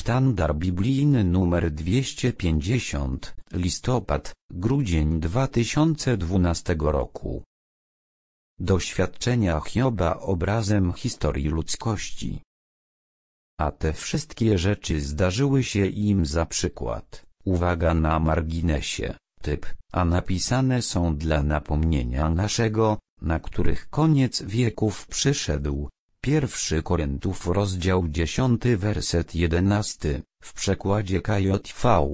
Sztandar biblijny nr 250, listopad-grudzień 2012 roku. Doświadczenia Hioba obrazem historii ludzkości. A te wszystkie rzeczy zdarzyły się im za przykład, uwaga na marginesie, typ, a napisane są dla napomnienia naszego, na których koniec wieków przyszedł. 1 Koryntiów rozdział 10 werset 11, w przekładzie KJV.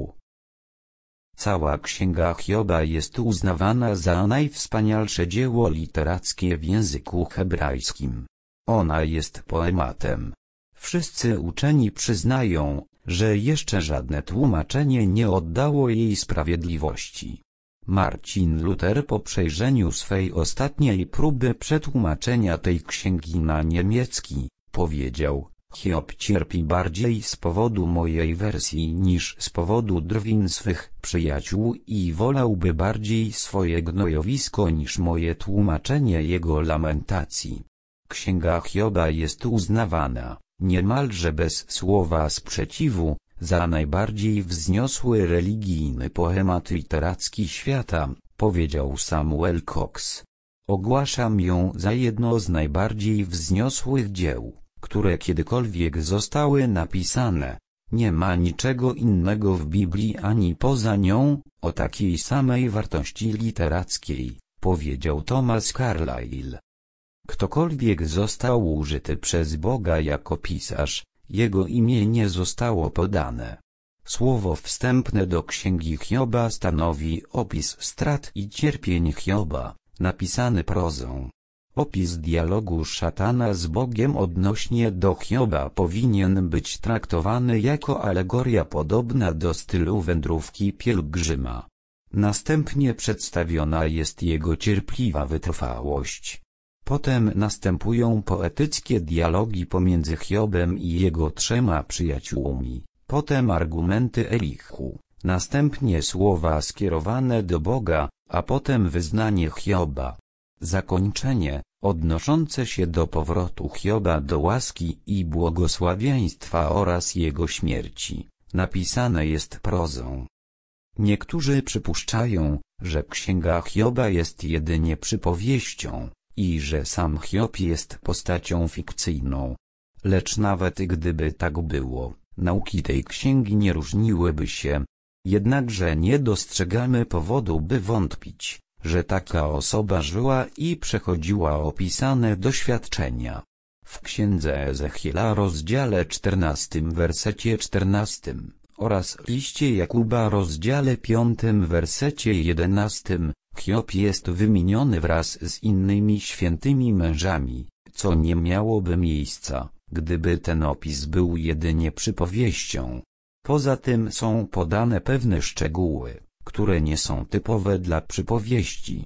Cała księga Hioba jest uznawana za najwspanialsze dzieło literackie w języku hebrajskim. Ona jest poematem. Wszyscy uczeni przyznają, że jeszcze żadne tłumaczenie nie oddało jej sprawiedliwości. Marcin Luter po przejrzeniu swej ostatniej próby przetłumaczenia tej księgi na niemiecki, powiedział: Hiob cierpi bardziej z powodu mojej wersji niż z powodu drwin swych przyjaciół i wolałby bardziej swoje gnojowisko niż moje tłumaczenie jego lamentacji. Księga Hioba jest uznawana, niemalże bez słowa sprzeciwu, za najbardziej wzniosły religijny poemat literacki świata, powiedział Samuel Cox. Ogłaszam ją za jedno z najbardziej wzniosłych dzieł, które kiedykolwiek zostały napisane. Nie ma niczego innego w Biblii ani poza nią, o takiej samej wartości literackiej, powiedział Thomas Carlyle. Ktokolwiek został użyty przez Boga jako pisarz, jego imię nie zostało podane. Słowo wstępne do księgi Hioba stanowi opis strat i cierpień Hioba, napisany prozą. Opis dialogu szatana z Bogiem odnośnie do Hioba powinien być traktowany jako alegoria podobna do stylu wędrówki pielgrzyma. Następnie przedstawiona jest jego cierpliwa wytrwałość. Potem następują poetyckie dialogi pomiędzy Hiobem i jego 3 przyjaciółmi, potem argumenty Elihu, następnie słowa skierowane do Boga, a potem wyznanie Hioba. Zakończenie, odnoszące się do powrotu Hioba do łaski i błogosławieństwa oraz jego śmierci, napisane jest prozą. Niektórzy przypuszczają, że księga Hioba jest jedynie przypowieścią i że sam Hiob jest postacią fikcyjną. Lecz nawet gdyby tak było, nauki tej księgi nie różniłyby się. Jednakże nie dostrzegamy powodu, by wątpić, że taka osoba żyła i przechodziła opisane doświadczenia. W księdze Ezechiela rozdziale 14 wersecie 14 oraz liście Jakuba rozdziale 5 wersecie 11 Hiob jest wymieniony wraz z innymi świętymi mężami, co nie miałoby miejsca, gdyby ten opis był jedynie przypowieścią. Poza tym są podane pewne szczegóły, które nie są typowe dla przypowieści.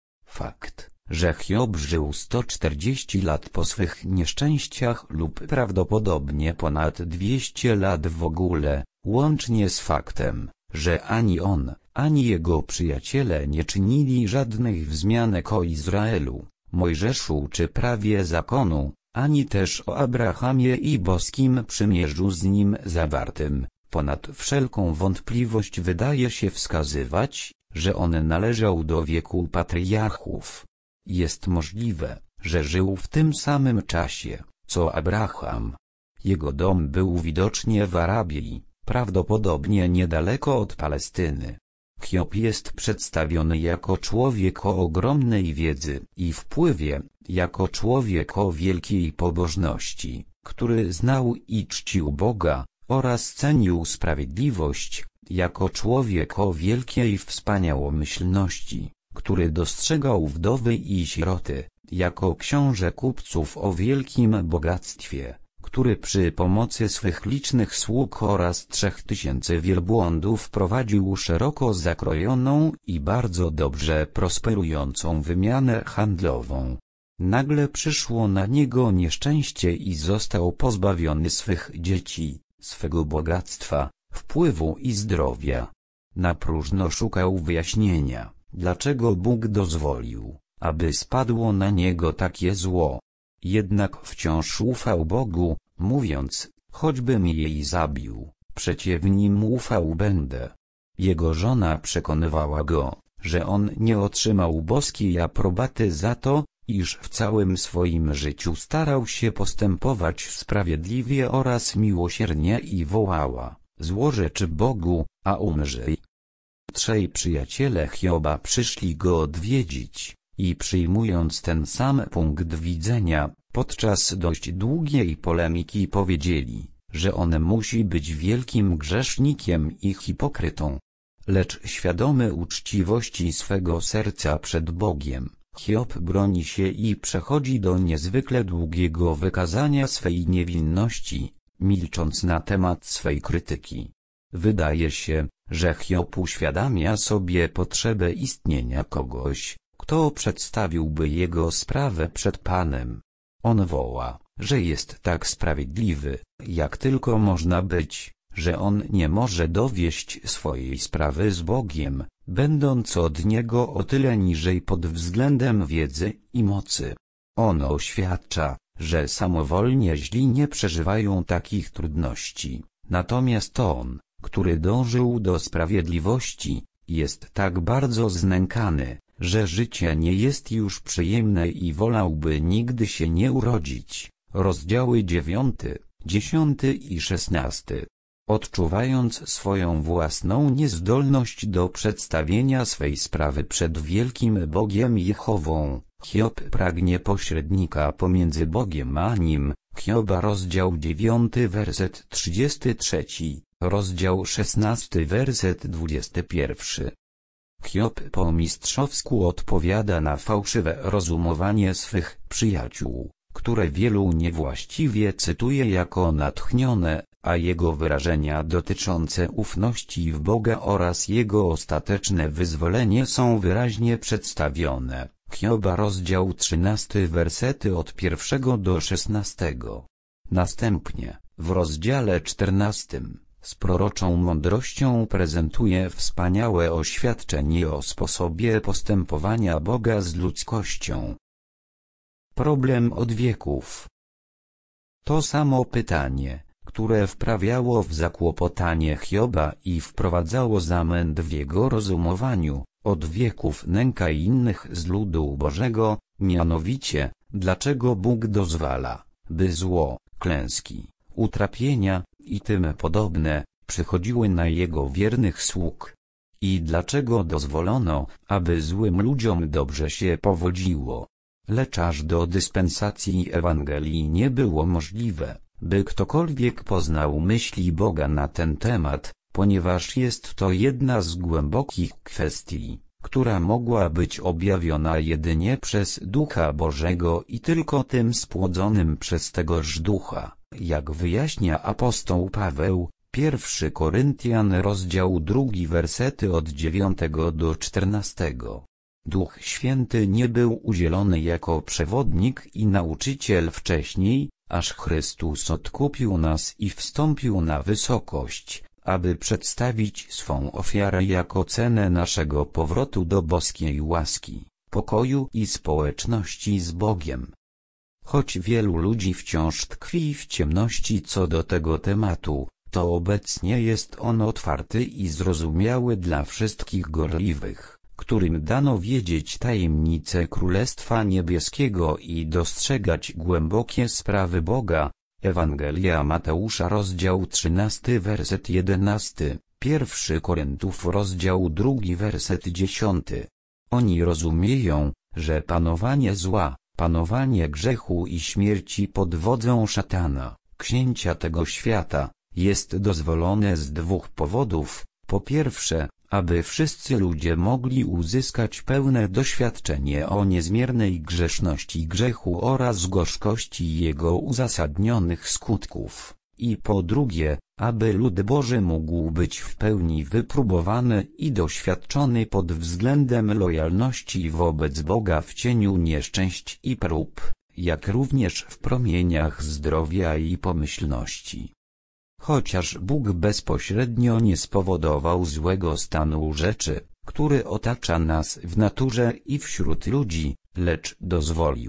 Fakt, że Hiob żył 140 lat po swych nieszczęściach lub prawdopodobnie ponad 200 lat w ogóle, łącznie z faktem, że ani on, ani jego przyjaciele nie czynili żadnych wzmianek o Izraelu, Mojżeszu czy prawie zakonu, ani też o Abrahamie i boskim przymierzu z nim zawartym, ponad wszelką wątpliwość wydaje się wskazywać, że on należał do wieku patriarchów. Jest możliwe, że żył w tym samym czasie, co Abraham. Jego dom był widocznie w Arabii, prawdopodobnie niedaleko od Palestyny. Hiob jest przedstawiony jako człowiek o ogromnej wiedzy i wpływie, jako człowiek o wielkiej pobożności, który znał i czcił Boga, oraz cenił sprawiedliwość, jako człowiek o wielkiej wspaniałomyślności, który dostrzegał wdowy i sieroty, jako książę kupców o wielkim bogactwie, który przy pomocy swych licznych sług oraz 3000 wielbłądów prowadził szeroko zakrojoną i bardzo dobrze prosperującą wymianę handlową. Nagle przyszło na niego nieszczęście i został pozbawiony swych dzieci, swego bogactwa, wpływu i zdrowia. Na próżno szukał wyjaśnienia, dlaczego Bóg dozwolił, aby spadło na niego takie zło. Jednak wciąż ufał Bogu, mówiąc: choćbym jej zabił, przecie w nim ufał będę. Jego żona przekonywała go, że on nie otrzymał boskiej aprobaty za to, iż w całym swoim życiu starał się postępować sprawiedliwie oraz miłosiernie i wołała: złorzeczy Bogu, a umrzyj. Trzej przyjaciele Hioba przyszli go odwiedzić i przyjmując ten sam punkt widzenia, podczas dość długiej polemiki powiedzieli, że on musi być wielkim grzesznikiem i hipokrytą. Lecz świadomy uczciwości swego serca przed Bogiem, Hiob broni się i przechodzi do niezwykle długiego wykazania swej niewinności, milcząc na temat swej krytyki. Wydaje się, że Hiob uświadamia sobie potrzebę istnienia kogoś, kto przedstawiłby jego sprawę przed Panem. On woła, że jest tak sprawiedliwy, jak tylko można być, że on nie może dowieść swojej sprawy z Bogiem, będąc od Niego o tyle niżej pod względem wiedzy i mocy. On oświadcza, że samowolnie źli nie przeżywają takich trudności, natomiast on, który dążył do sprawiedliwości, jest tak bardzo znękany, że życie nie jest już przyjemne i wolałby nigdy się nie urodzić. Rozdziały 9, 10 i 16. Odczuwając swoją własną niezdolność do przedstawienia swej sprawy przed wielkim Bogiem Jehową, Hiob pragnie pośrednika pomiędzy Bogiem a nim. Hioba rozdział 9 werset 33, rozdział 16 werset 21. Hiob po mistrzowsku odpowiada na fałszywe rozumowanie swych przyjaciół, które wielu niewłaściwie cytuje jako natchnione, a jego wyrażenia dotyczące ufności w Boga oraz jego ostateczne wyzwolenie są wyraźnie przedstawione. Hioba rozdział 13 wersety od 1 do 16. Następnie, w rozdziale 14, z proroczą mądrością prezentuje wspaniałe oświadczenie o sposobie postępowania Boga z ludzkością. Problem od wieków. To samo pytanie, które wprawiało w zakłopotanie Hioba i wprowadzało zamęt w jego rozumowaniu, od wieków nęka innych z ludu Bożego, mianowicie, dlaczego Bóg dozwala, by zło, klęski, utrapienia i tym podobne, przychodziły na Jego wiernych sług. I dlaczego dozwolono, aby złym ludziom dobrze się powodziło. Lecz aż do dispensacji Ewangelii nie było możliwe, by ktokolwiek poznał myśli Boga na ten temat, ponieważ jest to jedna z głębokich kwestii, która mogła być objawiona jedynie przez Ducha Bożego i tylko tym spłodzonym przez tegoż Ducha, jak wyjaśnia apostoł Paweł, 1 Koryntian rozdział 2 wersety od 9 do 14. Duch Święty nie był udzielony jako przewodnik i nauczyciel wcześniej, aż Chrystus odkupił nas i wstąpił na wysokość, aby przedstawić swą ofiarę jako cenę naszego powrotu do boskiej łaski, pokoju i społeczności z Bogiem. Choć wielu ludzi wciąż tkwi w ciemności co do tego tematu, to obecnie jest on otwarty i zrozumiały dla wszystkich gorliwych, którym dano wiedzieć tajemnice Królestwa Niebieskiego i dostrzegać głębokie sprawy Boga. Ewangelia Mateusza rozdział 13 werset 11, 1 Koryntów rozdział 2 werset 10. Oni rozumieją, że panowanie zła, panowanie grzechu i śmierci pod wodzą szatana, księcia tego świata, jest dozwolone z dwóch powodów. Po pierwsze, aby wszyscy ludzie mogli uzyskać pełne doświadczenie o niezmiernej grzeszności grzechu oraz gorzkości jego uzasadnionych skutków, i po drugie, aby lud Boży mógł być w pełni wypróbowany i doświadczony pod względem lojalności wobec Boga w cieniu nieszczęść i prób, jak również w promieniach zdrowia i pomyślności. Chociaż Bóg bezpośrednio nie spowodował złego stanu rzeczy, który otacza nas w naturze i wśród ludzi, lecz dozwolił,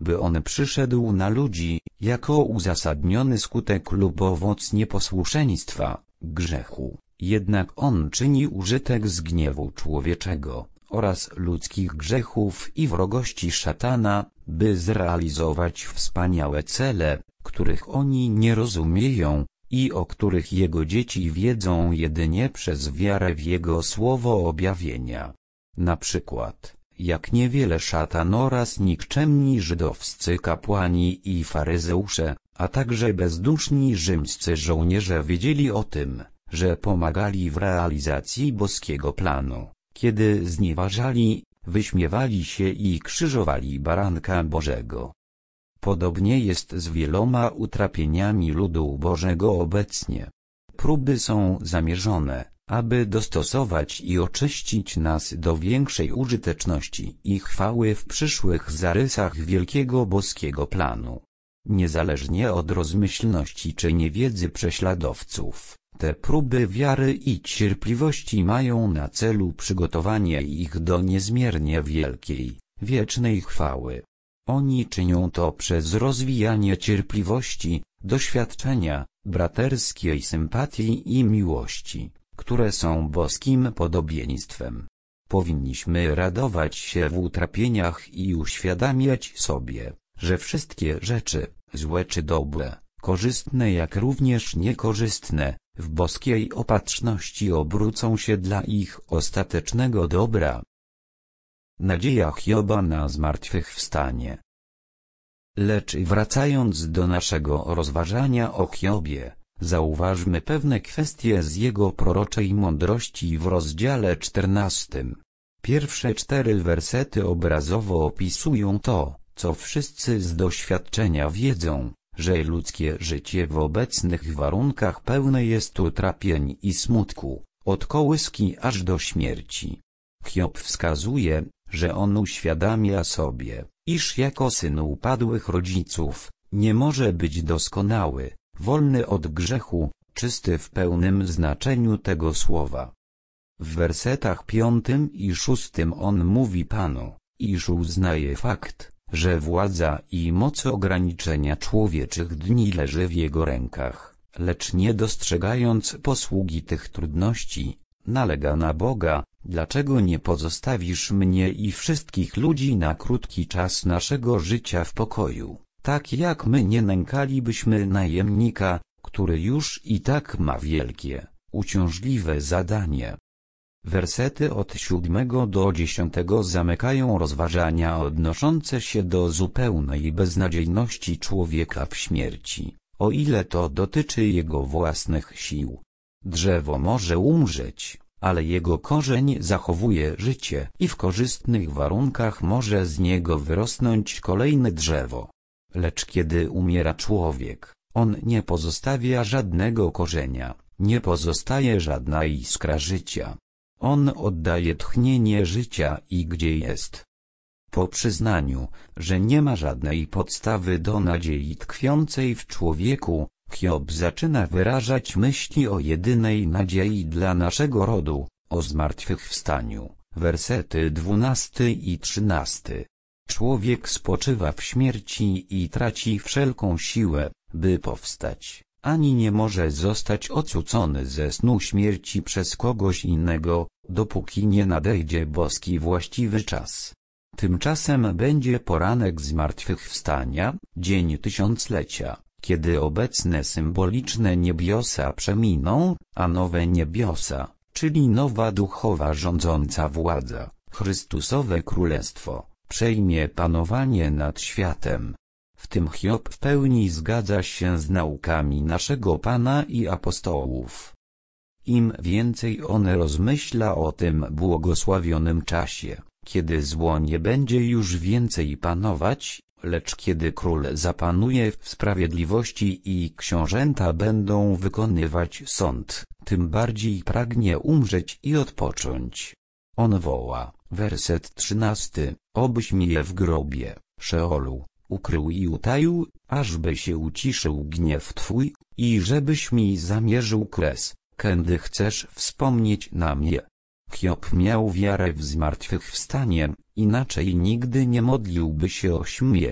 by on przyszedł na ludzi, jako uzasadniony skutek lub owoc nieposłuszeństwa, grzechu. Jednak on czyni użytek z gniewu człowieczego oraz ludzkich grzechów i wrogości szatana, by zrealizować wspaniałe cele, których oni nie rozumieją i o których jego dzieci wiedzą jedynie przez wiarę w jego słowo objawienia. Na przykład, jak niewiele szatan oraz nikczemni żydowscy kapłani i faryzeusze, a także bezduszni rzymscy żołnierze wiedzieli o tym, że pomagali w realizacji boskiego planu, kiedy znieważali, wyśmiewali się i krzyżowali baranka Bożego. Podobnie jest z wieloma utrapieniami ludu Bożego obecnie. Próby są zamierzone, aby dostosować i oczyścić nas do większej użyteczności i chwały w przyszłych zarysach wielkiego boskiego planu. Niezależnie od rozmyślności czy niewiedzy prześladowców, te próby wiary i cierpliwości mają na celu przygotowanie ich do niezmiernie wielkiej, wiecznej chwały. Oni czynią to przez rozwijanie cierpliwości, doświadczenia, braterskiej sympatii i miłości, które są boskim podobieństwem. Powinniśmy radować się w utrapieniach i uświadamiać sobie, że wszystkie rzeczy, złe czy dobre, korzystne jak również niekorzystne, w boskiej opatrzności obrócą się dla ich ostatecznego dobra. Nadzieja Hioba na zmartwychwstanie. Lecz wracając do naszego rozważania o Hiobie, zauważmy pewne kwestie z jego proroczej mądrości w rozdziale 14. Pierwsze 4 wersety obrazowo opisują to, co wszyscy z doświadczenia wiedzą, że ludzkie życie w obecnych warunkach pełne jest utrapień i smutku, od kołyski aż do śmierci. Hiob wskazuje, że on uświadamia sobie, iż jako syn upadłych rodziców, nie może być doskonały, wolny od grzechu, czysty w pełnym znaczeniu tego słowa. W wersetach 5 i 6 on mówi Panu, iż uznaje fakt, że władza i moc ograniczenia człowieczych dni leży w jego rękach, lecz nie dostrzegając posługi tych trudności, nalega na Boga: dlaczego nie pozostawisz mnie i wszystkich ludzi na krótki czas naszego życia w pokoju, tak jak my nie nękalibyśmy najemnika, który już i tak ma wielkie, uciążliwe zadanie. Wersety od 7 do 10 zamykają rozważania odnoszące się do zupełnej beznadziejności człowieka w śmierci, o ile to dotyczy jego własnych sił. Drzewo może umrzeć, ale jego korzeń zachowuje życie i w korzystnych warunkach może z niego wyrosnąć kolejne drzewo. Lecz kiedy umiera człowiek, on nie pozostawia żadnego korzenia, nie pozostaje żadna iskra życia. On oddaje tchnienie życia i gdzie jest. Po przyznaniu, że nie ma żadnej podstawy do nadziei tkwiącej w człowieku, Hiob zaczyna wyrażać myśli o jedynej nadziei dla naszego rodu, o zmartwychwstaniu. Wersety 12 i 13. Człowiek spoczywa w śmierci i traci wszelką siłę, by powstać, ani nie może zostać ocucony ze snu śmierci przez kogoś innego, dopóki nie nadejdzie boski właściwy czas. Tymczasem będzie poranek zmartwychwstania, dzień tysiąclecia, kiedy obecne symboliczne niebiosa przeminą, a nowe niebiosa, czyli nowa duchowa rządząca władza, Chrystusowe Królestwo, przejmie panowanie nad światem. W tym Hiob w pełni zgadza się z naukami naszego Pana i apostołów. Im więcej on rozmyśla o tym błogosławionym czasie, kiedy zło nie będzie już więcej panować, lecz kiedy król zapanuje w sprawiedliwości i książęta będą wykonywać sąd, tym bardziej pragnie umrzeć i odpocząć. On woła, werset 13, obyś mnie w grobie, Szeolu, ukrył i utaił, ażby się uciszył gniew Twój, i żebyś mi zamierzył kres, kędy chcesz wspomnieć na mnie. Hiob miał wiarę w zmartwychwstanie, inaczej nigdy nie modliłby się o śmierć,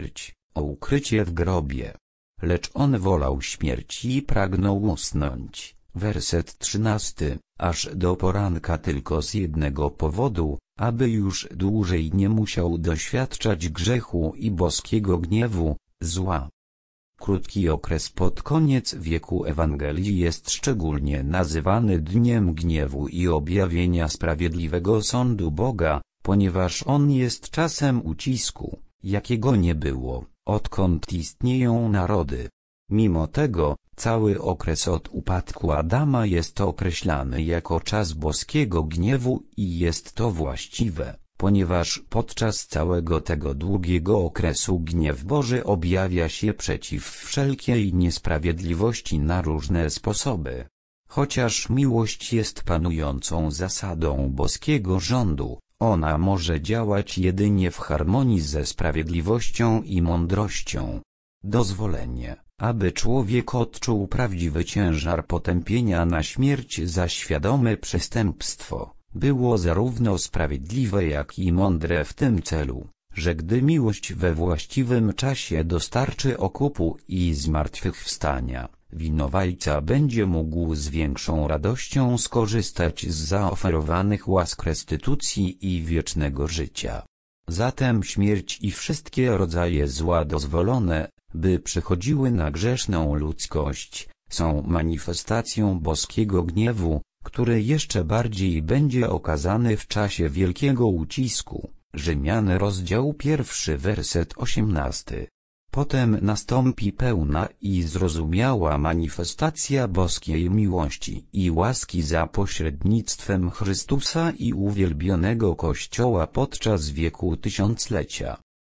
o ukrycie w grobie. Lecz on wolał śmierci i pragnął usnąć. Werset 13. Aż do poranka tylko z jednego powodu, aby już dłużej nie musiał doświadczać grzechu i boskiego gniewu, zła. Krótki okres pod koniec wieku Ewangelii jest szczególnie nazywany dniem gniewu i objawienia sprawiedliwego sądu Boga, ponieważ on jest czasem ucisku, jakiego nie było, odkąd istnieją narody. Mimo tego, cały okres od upadku Adama jest określany jako czas boskiego gniewu i jest to właściwe, ponieważ podczas całego tego długiego okresu gniew Boży objawia się przeciw wszelkiej niesprawiedliwości na różne sposoby. Chociaż miłość jest panującą zasadą boskiego rządu, ona może działać jedynie w harmonii ze sprawiedliwością i mądrością. Dozwolenie, aby człowiek odczuł prawdziwy ciężar potępienia na śmierć za świadome przestępstwo, było zarówno sprawiedliwe jak i mądre w tym celu, że gdy miłość we właściwym czasie dostarczy okupu i zmartwychwstania, winowajca będzie mógł z większą radością skorzystać z zaoferowanych łask restytucji i wiecznego życia. Zatem śmierć i wszystkie rodzaje zła dozwolone, by przychodziły na grzeszną ludzkość, są manifestacją boskiego gniewu, który jeszcze bardziej będzie okazany w czasie wielkiego ucisku. Rzymian rozdział 1 werset 18. Potem nastąpi pełna i zrozumiała manifestacja boskiej miłości i łaski za pośrednictwem Chrystusa i uwielbionego Kościoła podczas wieku tysiąclecia.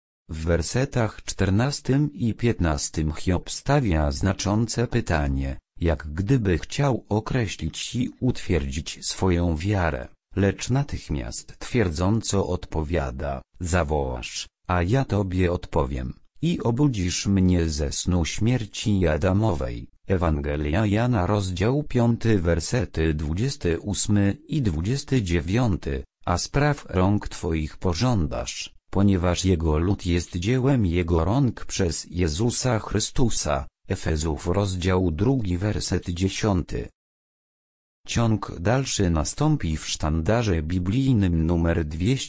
W wersetach 14 i 15 Hiob stawia znaczące pytanie, jak gdyby chciał określić i utwierdzić swoją wiarę, lecz natychmiast twierdząco odpowiada: zawołasz, a ja tobie odpowiem, i obudzisz mnie ze snu śmierci Adamowej. Ewangelia Jana rozdział 5 wersety 28 i 29, a spraw rąk Twoich pożądasz, ponieważ Jego lud jest dziełem Jego rąk przez Jezusa Chrystusa. Efezów rozdział 2 werset 10. Ciąg dalszy nastąpi w sztandarze biblijnym numer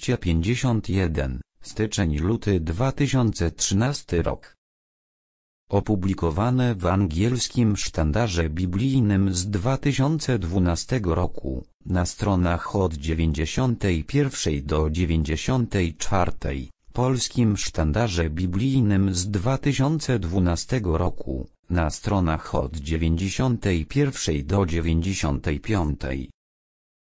251, styczeń-luty 2013 rok. Opublikowane w angielskim sztandarze biblijnym z 2012 roku, na stronach od 91 do 94, polskim sztandarze biblijnym z 2012 roku, na stronach od 91 do 95.